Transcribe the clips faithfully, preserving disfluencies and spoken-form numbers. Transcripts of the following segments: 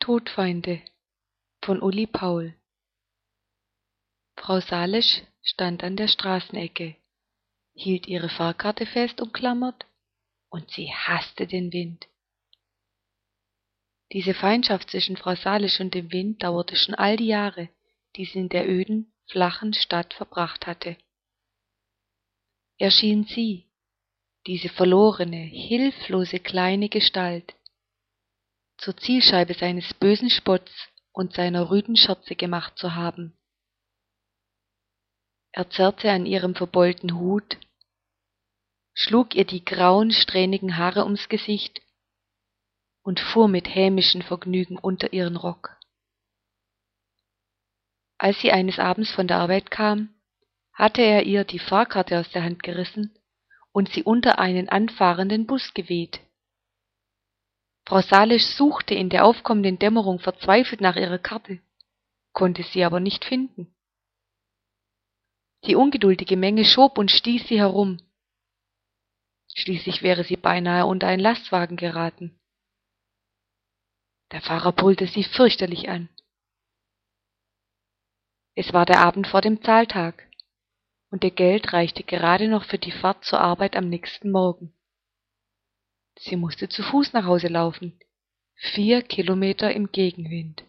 Todfeinde von Uli Paul. Frau Salisch stand an der Straßenecke, hielt ihre Fahrkarte fest umklammert, und sie hasste den Wind. Diese Feindschaft zwischen Frau Salisch und dem Wind dauerte schon all die Jahre, die sie in der öden, flachen Stadt verbracht hatte. Erschien sie, diese verlorene, hilflose kleine Gestalt, zur Zielscheibe seines bösen Spotts und seiner rüden Scherze gemacht zu haben. Er zerrte an ihrem verbeulten Hut, schlug ihr die grauen, strähnigen Haare ums Gesicht und fuhr mit hämischem Vergnügen unter ihren Rock. Als sie eines Abends von der Arbeit kam, hatte er ihr die Fahrkarte aus der Hand gerissen und sie unter einen anfahrenden Bus geweht. Frau Salisch suchte in der aufkommenden Dämmerung verzweifelt nach ihrer Karte, konnte sie aber nicht finden. Die ungeduldige Menge schob und stieß sie herum. Schließlich wäre sie beinahe unter einen Lastwagen geraten. Der Fahrer brüllte sie fürchterlich an. Es war der Abend vor dem Zahltag, und ihr Geld reichte gerade noch für die Fahrt zur Arbeit am nächsten Morgen. Sie musste zu Fuß nach Hause laufen, vier Kilometer im Gegenwind.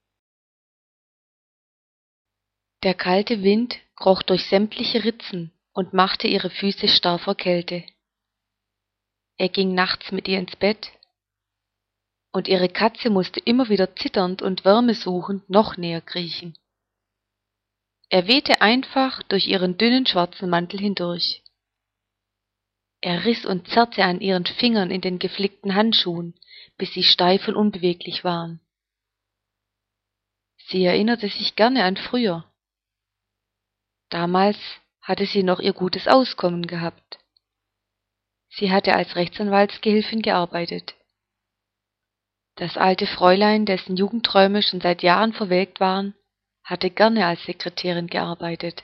Der kalte Wind kroch durch sämtliche Ritzen und machte ihre Füße starr vor Kälte. Er ging nachts mit ihr ins Bett, und ihre Katze musste immer wieder zitternd und wärmesuchend noch näher kriechen. Er wehte einfach durch ihren dünnen schwarzen Mantel hindurch. Er riss und zerrte an ihren Fingern in den geflickten Handschuhen, bis sie steif und unbeweglich waren. Sie erinnerte sich gerne an früher. Damals hatte sie noch ihr gutes Auskommen gehabt. Sie hatte als Rechtsanwaltsgehilfin gearbeitet. Das alte Fräulein, dessen Jugendträume schon seit Jahren verwelkt waren, hatte gerne als Sekretärin gearbeitet.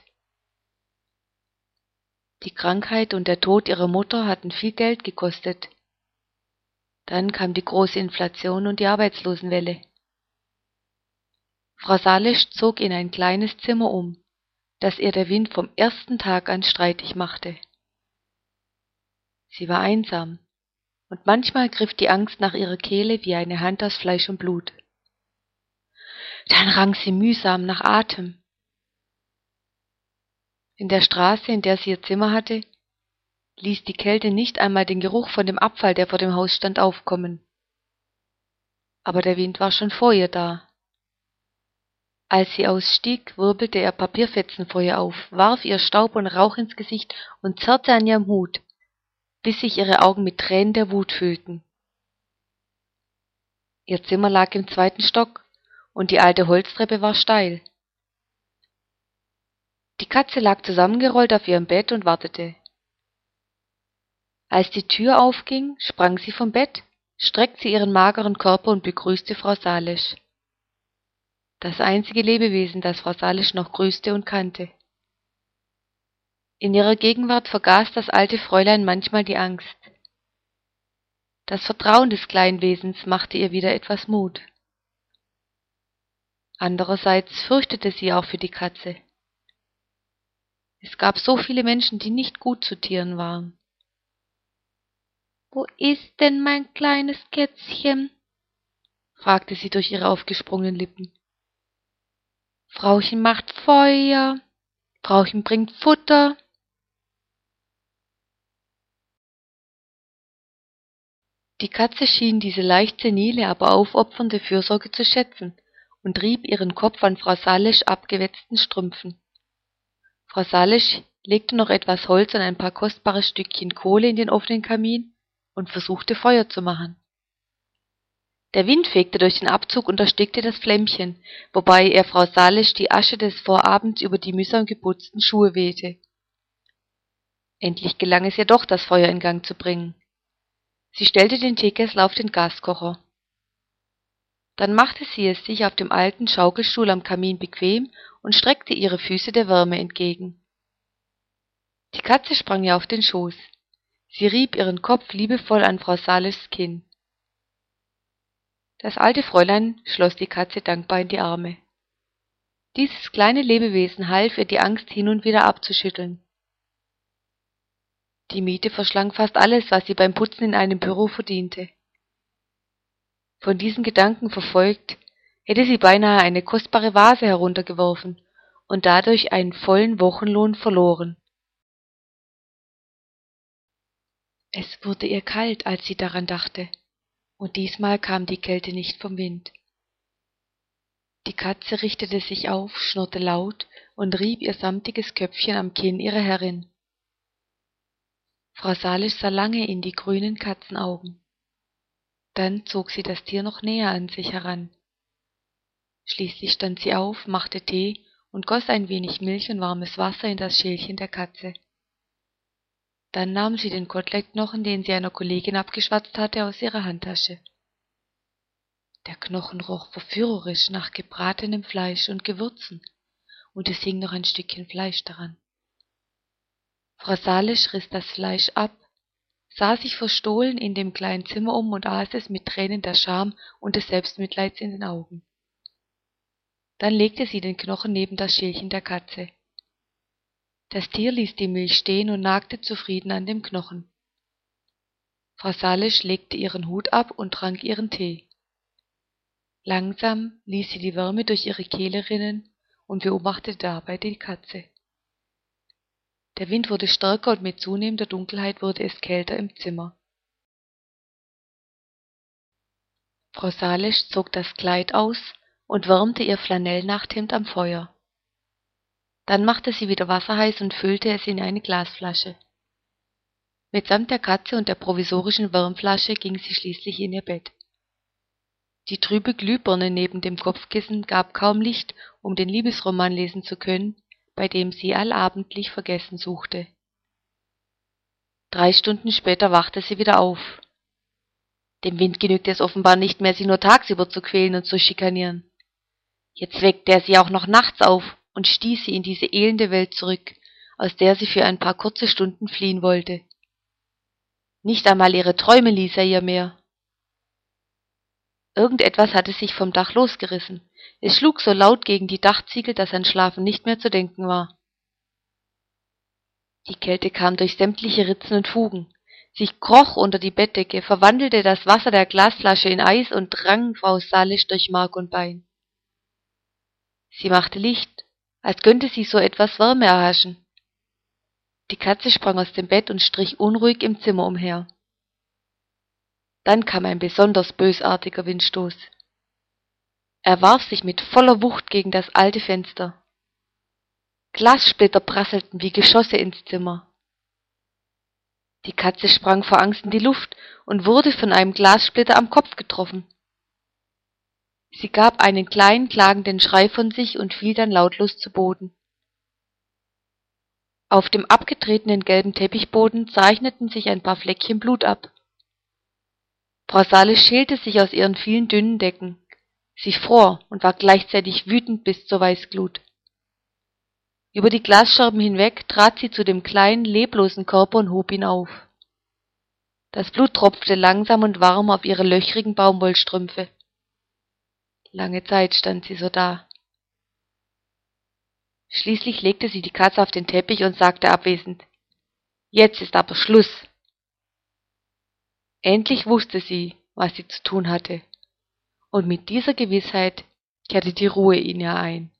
Die Krankheit und der Tod ihrer Mutter hatten viel Geld gekostet. Dann kam die große Inflation und die Arbeitslosenwelle. Frau Salisch zog in ein kleines Zimmer um, das ihr der Wind vom ersten Tag an streitig machte. Sie war einsam, und manchmal griff die Angst nach ihrer Kehle wie eine Hand aus Fleisch und Blut. Dann rang sie mühsam nach Atem. In der Straße, in der sie ihr Zimmer hatte, ließ die Kälte nicht einmal den Geruch von dem Abfall, der vor dem Haus stand, aufkommen. Aber der Wind war schon vor ihr da. Als sie ausstieg, wirbelte er Papierfetzen vor ihr auf, warf ihr Staub und Rauch ins Gesicht und zerrte an ihrem Hut, bis sich ihre Augen mit Tränen der Wut füllten. Ihr Zimmer lag im zweiten Stock, und die alte Holztreppe war steil. Die Katze lag zusammengerollt auf ihrem Bett und wartete. Als die Tür aufging, sprang sie vom Bett, streckte ihren mageren Körper und begrüßte Frau Salisch. Das einzige Lebewesen, das Frau Salisch noch grüßte und kannte. In ihrer Gegenwart vergaß das alte Fräulein manchmal die Angst. Das Vertrauen des kleinen Wesens machte ihr wieder etwas Mut. Andererseits fürchtete sie auch für die Katze. Es gab so viele Menschen, die nicht gut zu Tieren waren. »Wo ist denn mein kleines Kätzchen?« fragte sie durch ihre aufgesprungenen Lippen. »Frauchen macht Feuer, Frauchen bringt Futter.« Die Katze schien diese leicht senile, aber aufopfernde Fürsorge zu schätzen und rieb ihren Kopf an Frau Salisch' abgewetzten Strümpfen. Frau Salisch legte noch etwas Holz und ein paar kostbare Stückchen Kohle in den offenen Kamin und versuchte Feuer zu machen. Der Wind fegte durch den Abzug und erstickte das Flämmchen, wobei er Frau Salisch die Asche des Vorabends über die mühsam geputzten Schuhe wehte. Endlich gelang es ihr doch, das Feuer in Gang zu bringen. Sie stellte den Teekessel auf den Gaskocher. Dann machte sie es sich auf dem alten Schaukelstuhl am Kamin bequem und streckte ihre Füße der Wärme entgegen. Die Katze sprang ihr auf den Schoß. Sie rieb ihren Kopf liebevoll an Frau Salischs Kinn. Das alte Fräulein schloss die Katze dankbar in die Arme. Dieses kleine Lebewesen half ihr, die Angst hin und wieder abzuschütteln. Die Miete verschlang fast alles, was sie beim Putzen in einem Büro verdiente. Von diesen Gedanken verfolgt, hätte sie beinahe eine kostbare Vase heruntergeworfen und dadurch einen vollen Wochenlohn verloren. Es wurde ihr kalt, als sie daran dachte, und diesmal kam die Kälte nicht vom Wind. Die Katze richtete sich auf, schnurrte laut und rieb ihr samtiges Köpfchen am Kinn ihrer Herrin. Frau Salisch sah lange in die grünen Katzenaugen. Dann zog sie das Tier noch näher an sich heran. Schließlich stand sie auf, machte Tee und goss ein wenig Milch und warmes Wasser in das Schälchen der Katze. Dann nahm sie den Kotelettknochen, den sie einer Kollegin abgeschwatzt hatte, aus ihrer Handtasche. Der Knochen roch verführerisch nach gebratenem Fleisch und Gewürzen, und es hing noch ein Stückchen Fleisch daran. Frau Salisch riss das Fleisch ab, sah sich verstohlen in dem kleinen Zimmer um und aß es mit Tränen der Scham und des Selbstmitleids in den Augen. Dann legte sie den Knochen neben das Schälchen der Katze. Das Tier ließ die Milch stehen und nagte zufrieden an dem Knochen. Frau Salisch legte ihren Hut ab und trank ihren Tee. Langsam ließ sie die Wärme durch ihre Kehle rinnen und beobachtete dabei die Katze. Der Wind wurde stärker und mit zunehmender Dunkelheit wurde es kälter im Zimmer. Frau Salisch zog das Kleid aus und wärmte ihr Flanellnachthemd am Feuer. Dann machte sie wieder Wasser heiß und füllte es in eine Glasflasche. Mitsamt der Katze und der provisorischen Wärmflasche ging sie schließlich in ihr Bett. Die trübe Glühbirne neben dem Kopfkissen gab kaum Licht, um den Liebesroman lesen zu können, bei dem sie allabendlich Vergessen suchte. Drei Stunden später wachte sie wieder auf. Dem Wind genügte es offenbar nicht mehr, sie nur tagsüber zu quälen und zu schikanieren. Jetzt weckte er sie auch noch nachts auf und stieß sie in diese elende Welt zurück, aus der sie für ein paar kurze Stunden fliehen wollte. Nicht einmal ihre Träume ließ er ihr mehr. Irgendetwas hatte sich vom Dach losgerissen. Es schlug so laut gegen die Dachziegel, dass an Schlafen nicht mehr zu denken war. Die Kälte kam durch sämtliche Ritzen und Fugen. Sie kroch unter die Bettdecke, verwandelte das Wasser der Glasflasche in Eis und drang Frau Salisch durch Mark und Bein. Sie machte Licht, als könnte sie so etwas Wärme erhaschen. Die Katze sprang aus dem Bett und strich unruhig im Zimmer umher. Dann kam ein besonders bösartiger Windstoß. Er warf sich mit voller Wucht gegen das alte Fenster. Glassplitter prasselten wie Geschosse ins Zimmer. Die Katze sprang vor Angst in die Luft und wurde von einem Glassplitter am Kopf getroffen. Sie gab einen kleinen, klagenden Schrei von sich und fiel dann lautlos zu Boden. Auf dem abgetretenen gelben Teppichboden zeichneten sich ein paar Fleckchen Blut ab. Frau Salisch schälte sich aus ihren vielen dünnen Decken. Sie fror und war gleichzeitig wütend bis zur Weißglut. Über die Glasscherben hinweg trat sie zu dem kleinen, leblosen Körper und hob ihn auf. Das Blut tropfte langsam und warm auf ihre löchrigen Baumwollstrümpfe. Lange Zeit stand sie so da. Schließlich legte sie die Katze auf den Teppich und sagte abwesend: »Jetzt ist aber Schluss.« Endlich wusste sie, was sie zu tun hatte, und mit dieser Gewissheit kehrte die Ruhe in ihr ein.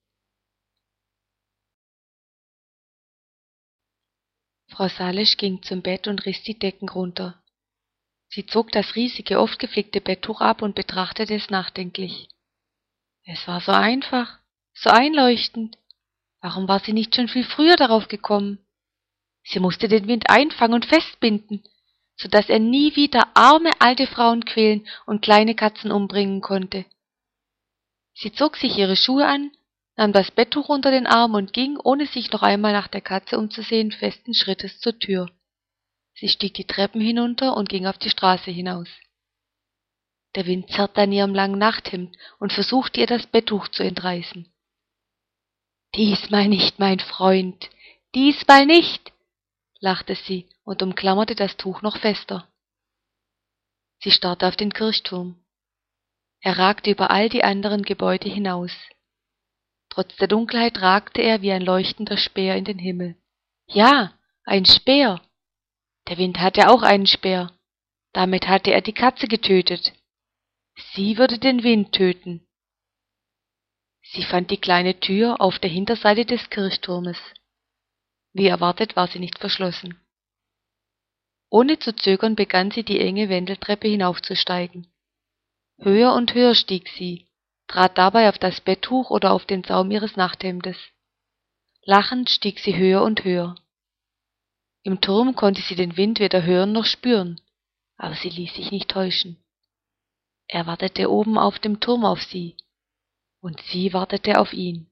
Frau Salisch ging zum Bett und riss die Decken runter. Sie zog das riesige, oft geflickte Betttuch ab und betrachtete es nachdenklich. Es war so einfach, so einleuchtend. Warum war sie nicht schon viel früher darauf gekommen? Sie musste den Wind einfangen und festbinden, so dass er nie wieder arme alte Frauen quälen und kleine Katzen umbringen konnte. Sie zog sich ihre Schuhe an, nahm das Betttuch unter den Arm und ging, ohne sich noch einmal nach der Katze umzusehen, festen Schrittes zur Tür. Sie stieg die Treppen hinunter und ging auf die Straße hinaus. Der Wind zerrte an ihrem langen Nachthemd und versuchte ihr das Betttuch zu entreißen. »Diesmal nicht, mein Freund, diesmal nicht«, lachte sie und umklammerte das Tuch noch fester. Sie starrte auf den Kirchturm. Er ragte über all die anderen Gebäude hinaus. Trotz der Dunkelheit ragte er wie ein leuchtender Speer in den Himmel. Ja, ein Speer! Der Wind hatte auch einen Speer. Damit hatte er die Katze getötet. Sie würde den Wind töten. Sie fand die kleine Tür auf der Hinterseite des Kirchturmes. Wie erwartet war sie nicht verschlossen. Ohne zu zögern begann sie die enge Wendeltreppe hinaufzusteigen. Höher und höher stieg sie, trat dabei auf das Betttuch oder auf den Saum ihres Nachthemdes. Lachend stieg sie höher und höher. Im Turm konnte sie den Wind weder hören noch spüren, aber sie ließ sich nicht täuschen. Er wartete oben auf dem Turm auf sie, und sie wartete auf ihn.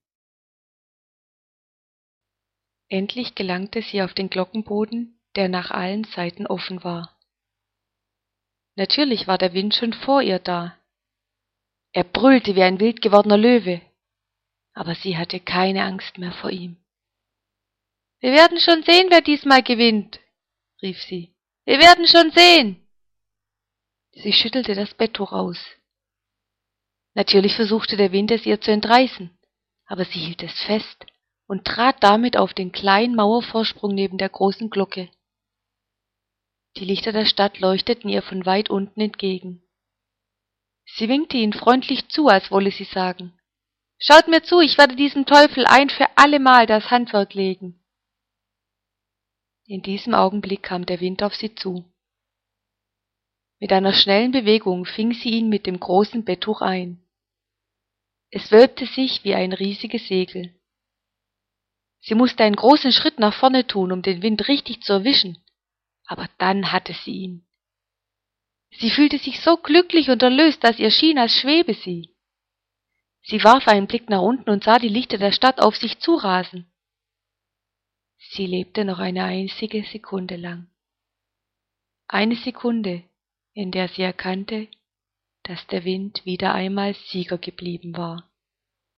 Endlich gelangte sie auf den Glockenboden, der nach allen Seiten offen war. Natürlich war der Wind schon vor ihr da. Er brüllte wie ein wild gewordener Löwe, aber sie hatte keine Angst mehr vor ihm. »Wir werden schon sehen, wer diesmal gewinnt«, rief sie. »Wir werden schon sehen!« Sie schüttelte das Betttuch aus. Natürlich versuchte der Wind es ihr zu entreißen, aber sie hielt es fest und trat damit auf den kleinen Mauervorsprung neben der großen Glocke. Die Lichter der Stadt leuchteten ihr von weit unten entgegen. Sie winkte ihnen freundlich zu, als wolle sie sagen: »Schaut mir zu, ich werde diesem Teufel ein für allemal das Handwerk legen.« In diesem Augenblick kam der Wind auf sie zu. Mit einer schnellen Bewegung fing sie ihn mit dem großen Betttuch ein. Es wölbte sich wie ein riesiges Segel. Sie musste einen großen Schritt nach vorne tun, um den Wind richtig zu erwischen, aber dann hatte sie ihn. Sie fühlte sich so glücklich und erlöst, dass ihr schien, als schwebe sie. Sie warf einen Blick nach unten und sah die Lichter der Stadt auf sich zurasen. Sie lebte noch eine einzige Sekunde lang. Eine Sekunde, in der sie erkannte, dass der Wind wieder einmal Sieger geblieben war.